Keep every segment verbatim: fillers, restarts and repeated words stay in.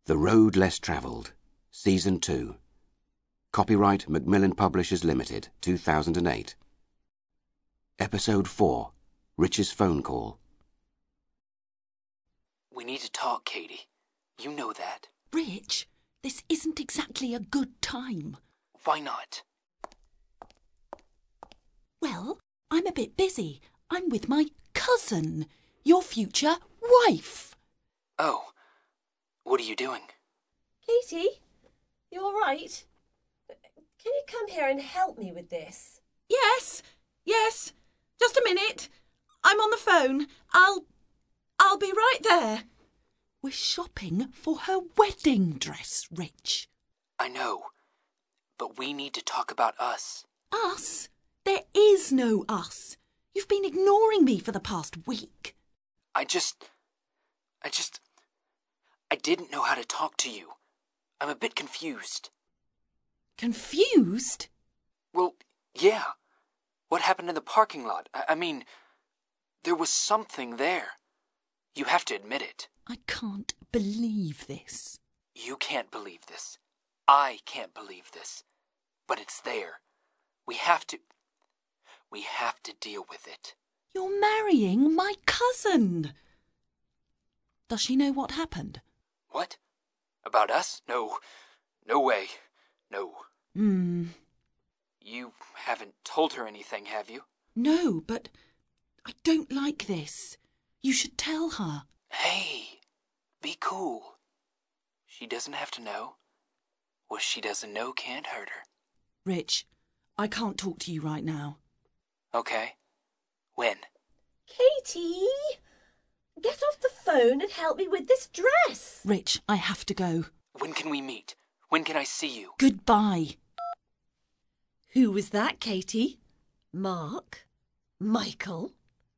The Road Less Travelled, Season two. Copyright Macmillan Publishers Limited, two thousand eight. Episode four. Rich's Phone Call. We need to talk, Katie. You know that. Rich, this isn't exactly a good time. Why not? Well, I'm a bit busy. I'm with my cousin, your future wife. Oh, what are you doing? Katie, you all right? Can you come here and help me with this? Yes, yes. Just a minute. I'm on the phone. I'll... I'll be right there. We're shopping for her wedding dress, Rich. I know, but we need to talk about us. Us? There is no us. You've been ignoring me for the past week. I just... I just... I didn't know how to talk to you. I'm a bit confused. Confused? Well, yeah. What happened in the parking lot? I, I mean, there was something there. You have to admit it. I can't believe this. You can't believe this. I can't believe this. But it's there. We have to... We have to deal with it. You're marrying my cousin. Does she know what happened? What? About us? No. No way. No. Hmm. You haven't told her anything, have you? No, but I don't like this. You should tell her. Hey, be cool. She doesn't have to know. What she doesn't know can't hurt her. Rich, I can't talk to you right now. Okay. When? Katie, get off the phone and help me with this dress. Rich, I have to go. When can we meet? When can I see you? Goodbye. Who was that, Katie? Mark? Michael?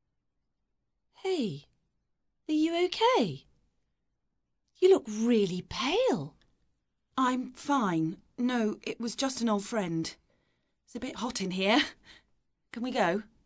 Hey, are you okay? You look really pale. I'm fine. No, it was just an old friend. It's a bit hot in here. Can we go?